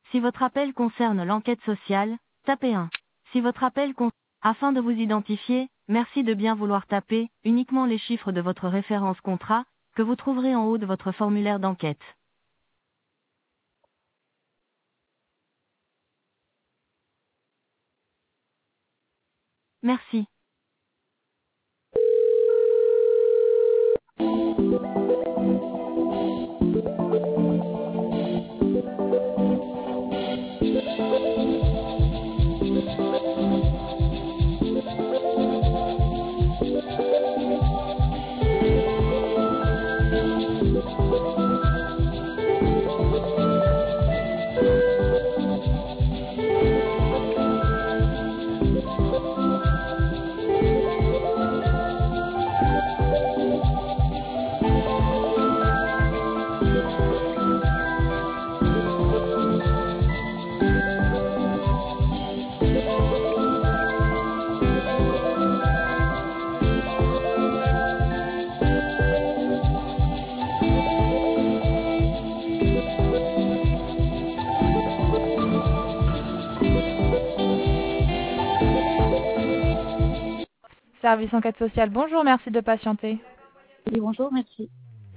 Si votre appel concerne l'enquête sociale, tapez 1. Si votre appel afin de vous identifier, merci de bien vouloir taper uniquement les chiffres de votre référence contrat, que vous trouverez en haut de votre formulaire d'enquête. Merci. Service enquête sociale, bonjour, merci de patienter. Oui, bonjour, merci.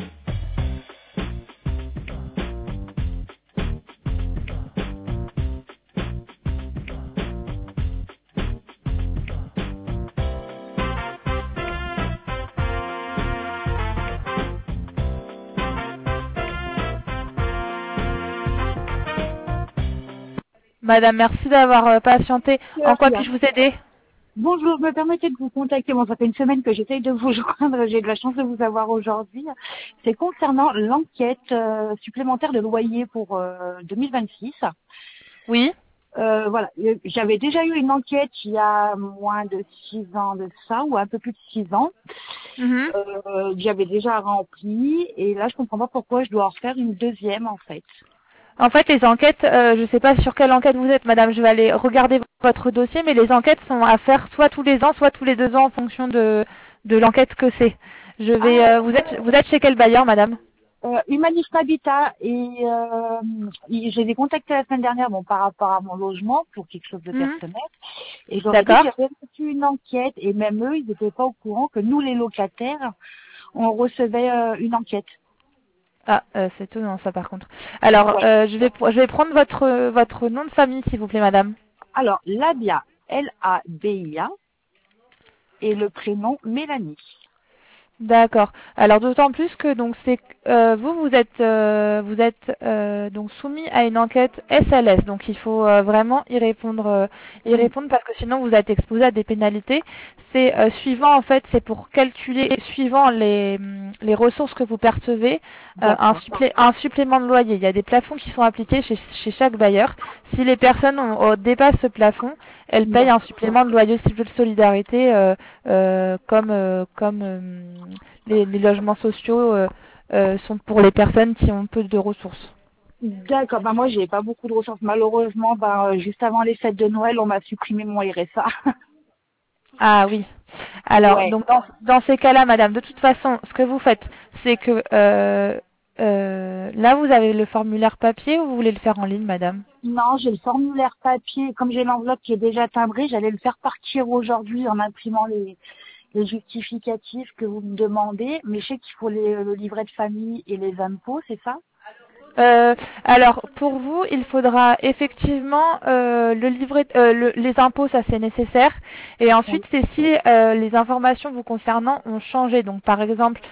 Madame, merci d'avoir patienté. En quoi puis-je vous aider? Bonjour, je me permettais de vous contacter. Bon, ça fait une semaine que j'essaye de vous joindre. J'ai de la chance de vous avoir aujourd'hui. C'est concernant l'enquête supplémentaire de loyer pour 2026. Oui. Voilà, j'avais déjà eu une enquête il y a moins de 6 ans de ça, ou un peu plus de 6 ans. J'avais déjà rempli, et là je comprends pas pourquoi je dois en refaire une deuxième en fait. En fait, les enquêtes, je ne sais pas sur quelle enquête vous êtes, madame, je vais aller regarder votre dossier, mais les enquêtes sont à faire soit tous les ans, soit tous les 2 ans en fonction de l'enquête que c'est. Je vais, vous êtes chez quel bailleur, madame? Humanisme Habitat, et je les ai contactés la semaine dernière par rapport à mon logement pour quelque chose de personnel, et j'aurais dit que j'avais reçu une enquête, et même eux ils n'étaient pas au courant que nous les locataires on recevait une enquête. Ah, c'est étonnant ça par contre. Alors, je vais prendre votre nom de famille s'il vous plaît, madame. Alors, Labia, Labia, et le prénom Mélanie. D'accord. Alors d'autant plus que donc c'est vous êtes donc soumis à une enquête SLS, donc il faut vraiment y répondre parce que sinon vous êtes exposé à des pénalités. C'est suivant en fait, c'est pour calculer suivant les ressources que vous percevez un supplément de loyer. Il y a des plafonds qui sont appliqués chez chaque bailleur. Si les personnes dépassent ce plafond, elles payent un supplément de loyer de solidarité comme les logements sociaux sont pour les personnes qui ont peu de ressources. D'accord, moi j'ai pas beaucoup de ressources. Malheureusement, juste avant les fêtes de Noël, on m'a supprimé mon RSA. Ah oui. Alors, donc dans ces cas-là, madame, de toute façon, ce que vous faites, c'est que là, vous avez le formulaire papier ou vous voulez le faire en ligne, madame? Non, j'ai le formulaire papier. Comme j'ai l'enveloppe qui est déjà timbrée, j'allais le faire partir aujourd'hui en imprimant les justificatifs que vous me demandez. Mais je sais qu'il faut le livret de famille et les impôts, c'est ça? Alors, pour vous, il faudra effectivement le livret, les impôts, ça c'est nécessaire. Et ensuite, c'est si les informations vous concernant ont changé. Donc, par exemple,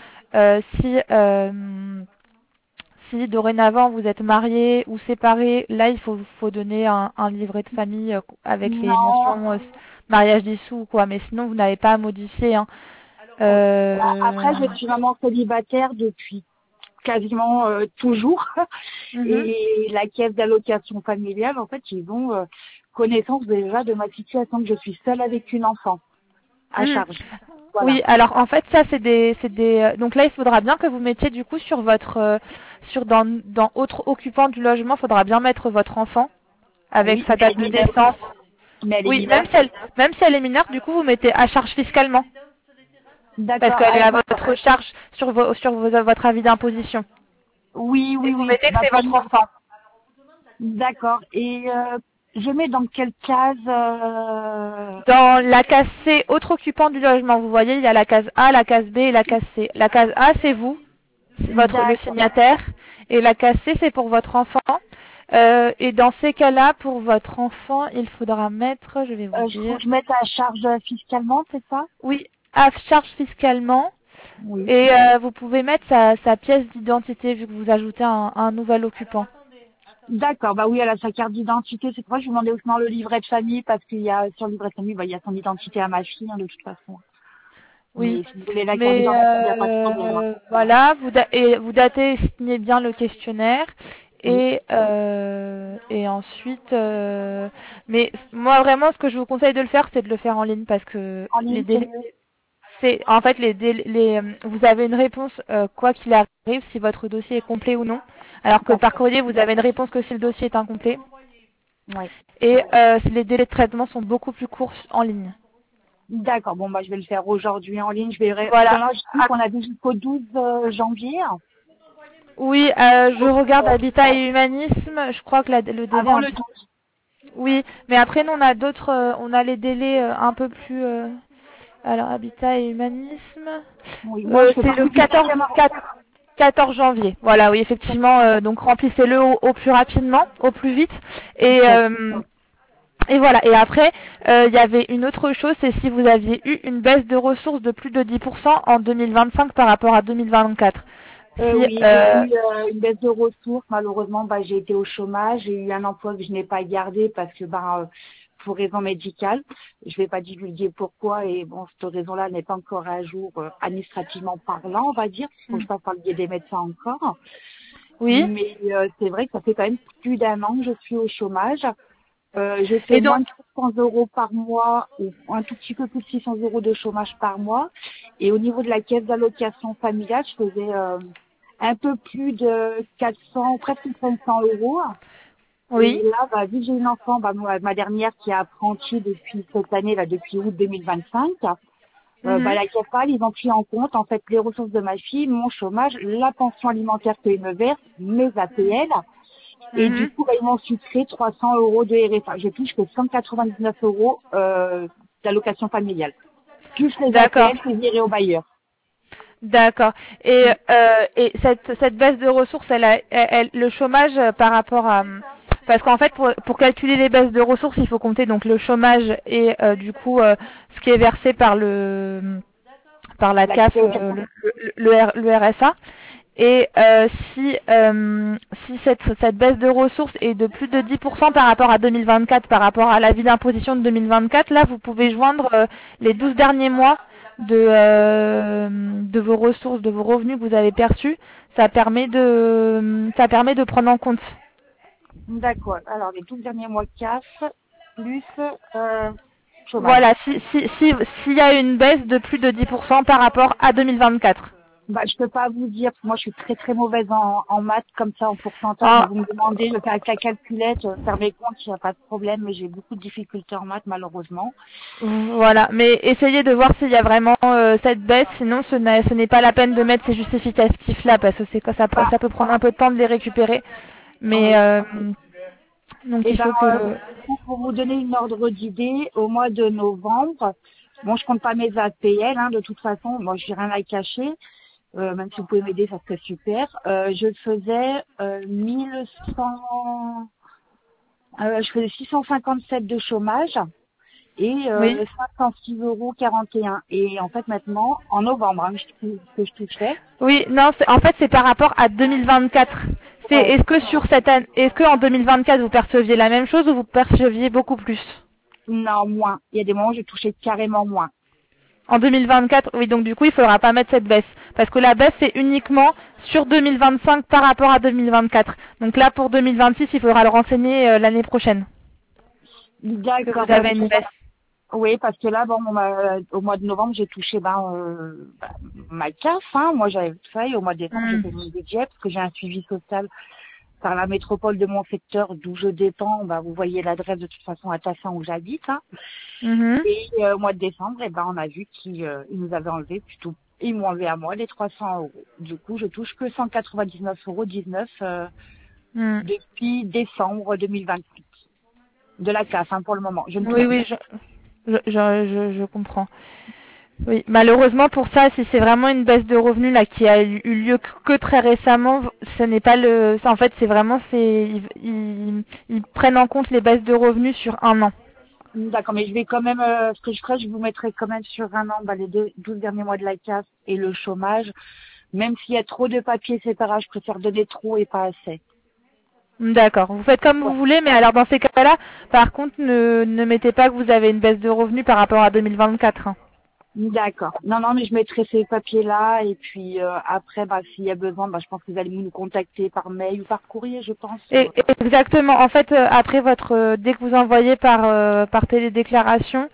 si dorénavant vous êtes marié ou séparé, là, il faut donner un livret de famille avec les mentions mariage dissous ou quoi. Mais sinon, vous n'avez pas à modifier. Hein. Après, je suis maman célibataire depuis quasiment toujours. Et la caisse d'allocation familiale, en fait, ils ont connaissance déjà de ma situation, que je suis seule avec une enfant à charge. Voilà. Oui, alors en fait, ça c'est des donc là il faudra bien que vous mettiez du coup sur votre dans autre occupant du logement, il faudra bien mettre votre enfant avec sa date de naissance. Oui, même si elle est mineure, du coup vous mettez à charge fiscalement. Parce qu'elle est à votre charge sur votre avis d'imposition. Oui. Vous mettez que c'est votre enfant. D'accord. Et je mets dans quelle case Dans la case C, autre occupant du logement, vous voyez, il y a la case A, la case B et la case C. La case A, c'est vous, c'est le D'accord. signataire, et la case C, c'est pour votre enfant. Et dans ces cas-là, pour votre enfant, il faudra mettre, je vais vous Je faut dire, que je mette à charge fiscalement, c'est ça? oui, à charge fiscalement. Oui. Et vous pouvez mettre sa pièce d'identité vu que vous ajoutez un nouvel occupant. D'accord, bah oui, elle a sa carte d'identité. C'est pour ça que je vous demandais aussi le livret de famille, parce qu'il y a sur le livret de famille, bah, il y a son identité à ma fille, hein, de toute façon. Oui, Mais si vous voulez la carte mais d'identité, il n'y a pas de problème, hein. voilà, vous datez et signez bien le questionnaire. Oui, Et ensuite, mais moi vraiment, ce que je vous conseille de le faire, c'est de le faire en ligne parce que en les ligne, c'est délais, mieux. c'est en fait vous avez une réponse quoi qu'il arrive, si votre dossier est complet ou non. Alors que par D'accord. courrier, vous avez une réponse que si le dossier est incomplet. Ouais. Et les délais de traitement sont beaucoup plus courts en ligne. D'accord, bon, bah, je vais le faire aujourd'hui en ligne. Je verrai. Parce que Voilà. là, je sais Ah, qu'on a vu jusqu'au 12 janvier. oui, je Donc, regarde Habitat et Humanisme. Je crois que le délai est avant un le peu. 12. Oui, mais après nous on a d'autres, on a les délais un peu plus. Alors Habitat et Humanisme, Oui, moi, je fais c'est le partie du 14 janvier. Voilà, oui effectivement. Donc remplissez-le au plus rapidement, au plus vite. Et D'accord. et voilà. Et après, il y avait une autre chose, c'est si vous aviez eu une baisse de ressources de plus de 10% en 2025 par rapport à 2024. Si Oui, j'ai eu une baisse de ressources. Malheureusement, bah, j'ai été au chômage. J'ai eu un emploi que je n'ai pas gardé parce que, pour raison médicale, je vais pas divulguer pourquoi. Et bon, cette raison-là n'est pas encore à jour administrativement parlant, on va dire. Il faut que je passe par le biais des médecins encore. oui. Mais c'est vrai que ça fait quand même plus d'un an que je suis au chômage. Je fais Et moins donc, de 300 euros par mois ou un tout petit peu plus de 600 euros de chômage par mois. Et au niveau de la caisse d'allocation familiale, je faisais un peu plus de 400, presque 500 euros. Et oui. là, bah, vu que j'ai une enfant, bah, ma dernière qui est apprentie depuis cette année, là, depuis août 2025, bah, Mhm. la CAFAL, ils ont pris en compte en fait les ressources de ma fille, mon chômage, la pension alimentaire qu'ils me versent, mes APL. Et du Mhm. coup, bah, ils m'ont sucré 300 euros de RSA. Je touche que 199 euros d'allocation familiale. Plus les D'accord. APL que viré au bailleur. D'accord. Et cette baisse de ressources, le chômage par rapport à... Parce qu'en fait, pour calculer les baisses de ressources, il faut compter donc le chômage et du coup ce qui est versé par la CAF, L'accès au gaz. le RSA. Et si cette baisse de ressources est de plus de 10% par rapport à 2024, par rapport à l'avis d'imposition de 2024, là, vous pouvez joindre les 12 derniers mois de vos ressources, de vos revenus que vous avez perçus. Ça permet de prendre en compte. D'accord. Alors, les 12 derniers mois CAF, plus chômage. Voilà, s'il y a une baisse de plus de 10% par rapport à 2024. Bah, je peux pas vous dire, parce que moi je suis très très mauvaise en maths, comme ça en pourcentage. Vous me demandez, je fais avec la calculette, faire mes comptes, il n'y a pas de problème, mais j'ai beaucoup de difficultés en maths malheureusement. Voilà, mais essayez de voir s'il y a vraiment cette baisse, sinon ce n'est pas la peine de mettre ces justificatifs là, parce que c'est quoi, Bah, ça peut prendre un peu de temps de les récupérer. Mais oui. donc Et il faut que pour vous donner une ordre d'idée, au mois de novembre, bon, je compte pas mes APL, hein, de toute façon, moi, j'ai rien à cacher, même si vous pouvez m'aider, ça serait super. Je faisais 1100, je faisais 657 de chômage et oui. 56,41 €. Et en fait, maintenant, en novembre, hein, que je touchais, Oui, non, en fait c'est par rapport à 2024. ouais, Est-ce que sur cette année, est-ce que en 2024 vous perceviez la même chose ou vous perceviez beaucoup plus? non, moins. Il y a des moments où j'ai touché carrément moins. En 2024, oui, donc du coup, il faudra pas mettre cette baisse. Parce que la baisse, c'est uniquement sur 2025 par rapport à 2024. Donc là, pour 2026, il faudra le renseigner l'année prochaine. Que D'accord, vous avez une baisse. oui, parce que là, bon, au mois de novembre, j'ai touché ma CAF. Hein. Moi, j'avais ça et au mois de décembre, j'ai Hmm. fait mon budget parce que j'ai un suivi social par la métropole de mon secteur d'où je dépends. Bah, vous voyez l'adresse de toute façon à Tassin où j'habite. Hein. Mhm. Et au mois de décembre, on a vu qu'ils ils nous avaient enlevé plutôt. Ils m'ont enlevé à moi les 300 euros. Du coup, je touche que 199,19 € depuis décembre 2028. De la CAF, pour le moment. Oui, je comprends. Oui, malheureusement pour ça, si c'est vraiment une baisse de revenus là qui a eu lieu que très récemment, ce n'est pas en fait, c'est vraiment, ils prennent en compte les baisses de revenus sur un an. D'accord, mais je vais quand même, ce que je ferai, je vous mettrai quand même sur un an les 12 derniers mois de la CAF et le chômage. Même s'il y a trop de papiers séparés, je préfère donner trop et pas assez. D'accord, vous faites comme vous voulez, mais alors dans ces cas-là, par contre, ne mettez pas que vous avez une baisse de revenus par rapport à 2024. D'accord. Non, mais je mettrai ces papiers-là et puis après, s'il y a besoin, je pense que vous allez nous contacter par mail ou par courrier, je pense. Exactement. En fait, après dès que vous envoyez par télédéclaration,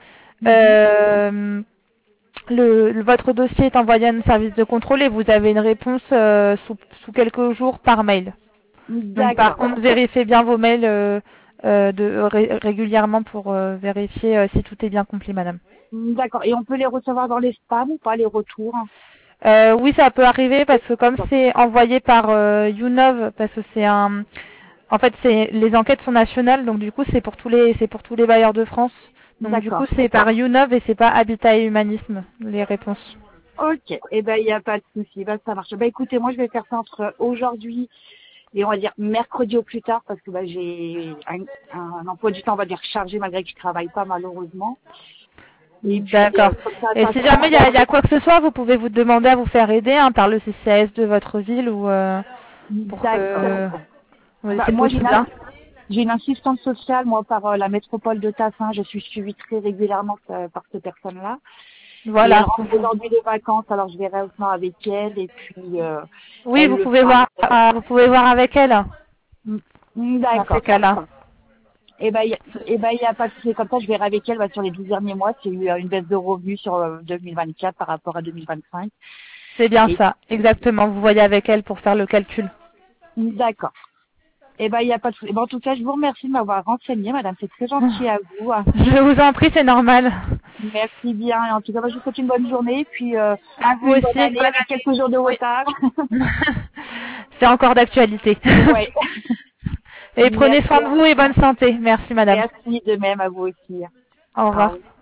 votre dossier est envoyé à un service de contrôle et vous avez une réponse sous quelques jours par mail. Donc, par contre, vérifiez bien vos mails régulièrement pour vérifier si tout est bien complet, madame. D'accord. Et on peut les recevoir dans les spams ou pas, les retours? Oui, ça peut arriver parce que comme c'est envoyé par YouNov, parce que en fait, les enquêtes sont nationales, donc du coup, c'est pour tous les bailleurs de France. Donc du coup, c'est par YouNov et c'est pas Habitat et Humanisme, les réponses. Ok. Il n'y a pas de souci. Ça marche. Écoutez, moi, je vais faire ça entre aujourd'hui et on va dire mercredi au plus tard parce que j'ai un emploi du temps, on va dire, chargé malgré que je travaille pas malheureusement. D'accord. Et si jamais il y a quoi que ce soit, vous pouvez vous demander à vous faire aider par le CCAS de votre ville ou pour que... moi, j'ai une assistante sociale, moi, par la métropole de Tassin. Je suis suivie très régulièrement par ces personnes-là. Voilà. Et elle rentre aujourd'hui de vacances, alors je verrai aussi avec elle. Et puis. Oui, vous pouvez voir avec elle. D'accord. Dans ces cas-là. Il y a pas de souci. Comme ça, je verrai avec elle sur les 12 derniers mois s'il y a eu une baisse de revenus sur 2024 par rapport à 2025. C'est bien ça, exactement. Vous voyez avec elle pour faire le calcul. D'accord. Il n'y a pas de souci. En tout cas, je vous remercie de m'avoir renseigné, madame. C'est très gentil à vous. Je vous en prie, c'est normal. Merci bien. Et en tout cas, je vous souhaite une bonne journée. Puis, à vous aussi, bonne année avec quelques jours de retard. C'est encore d'actualité. Ouais. Et prenez soin de vous et bonne santé. Merci, madame. Merci de même à vous aussi. Au revoir.